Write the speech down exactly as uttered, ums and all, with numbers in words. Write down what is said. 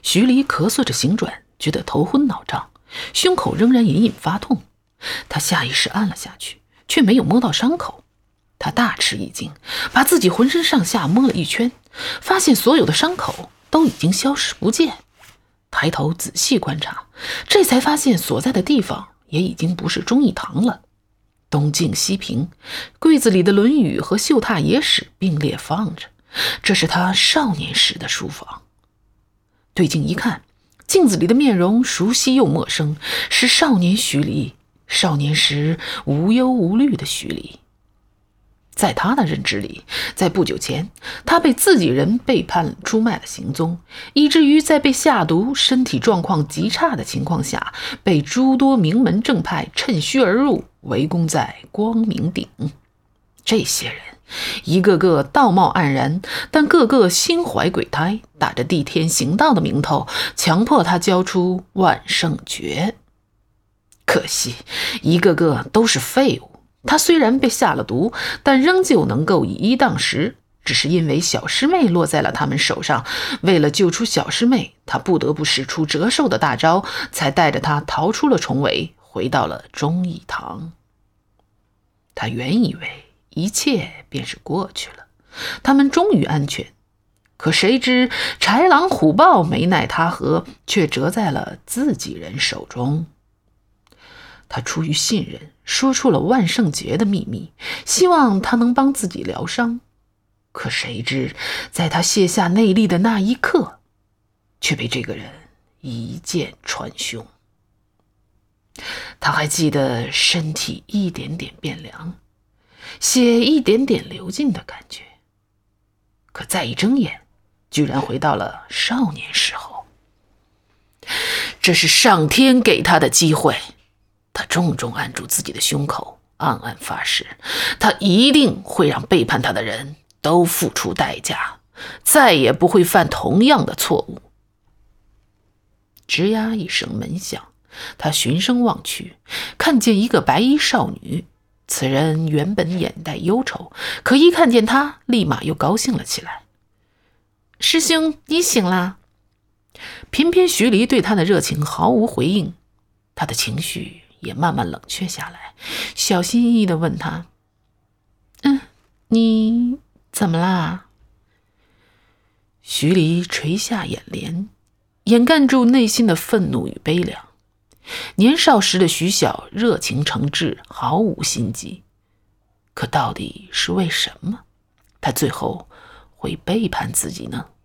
徐离咳嗽着醒转，觉得头昏脑胀，胸口仍然隐隐发痛。他下意识按了下去，却没有摸到伤口。他大吃一惊，把自己浑身上下摸了一圈，发现所有的伤口都已经消失不见。抬头仔细观察，这才发现所在的地方也已经不是忠义堂了。东镜西平，柜子里的《论语》和《绣榻野史》并列放着，这是他少年时的书房。对镜一看，镜子里的面容熟悉又陌生，是少年徐离，少年时无忧无虑的徐离。在他的认知里，在不久前，他被自己人背叛出卖了行踪，以至于在被下毒、身体状况极差的情况下，被诸多名门正派趁虚而入，围攻在光明顶。这些人一个个道貌岸然，但个个心怀鬼胎，打着地天行道的名头，强迫他交出万圣诀。可惜一个个都是废物。他虽然被下了毒，但仍旧能够以一当十，只是因为小师妹落在了他们手上，为了救出小师妹，他不得不使出折寿的大招，才带着她逃出了重围，回到了忠义堂。他原以为一切便是过去了，他们终于安全，可谁知豺狼虎豹没奈他何，却折在了自己人手中。他出于信任，说出了万圣节的秘密，希望他能帮自己疗伤。可谁知，在他卸下内力的那一刻，却被这个人一剑穿胸。他还记得身体一点点变凉，血一点点流尽的感觉。可再一睁眼，居然回到了少年时候。这是上天给他的机会。他重重按住自己的胸口，暗暗发誓，他一定会让背叛他的人都付出代价，再也不会犯同样的错误。吱呀一声门响，他循声望去，看见一个白衣少女。此人原本眼带忧愁，可一看见他，立马又高兴了起来。师兄，你醒啦！偏偏徐离对他的热情毫无回应，他的情绪也慢慢冷却下来，小心翼翼地问他：嗯，你怎么啦？徐离垂下眼帘，掩盖住内心的愤怒与悲凉。年少时的徐晓热情诚挚，毫无心机，可到底是为什么他最后会背叛自己呢？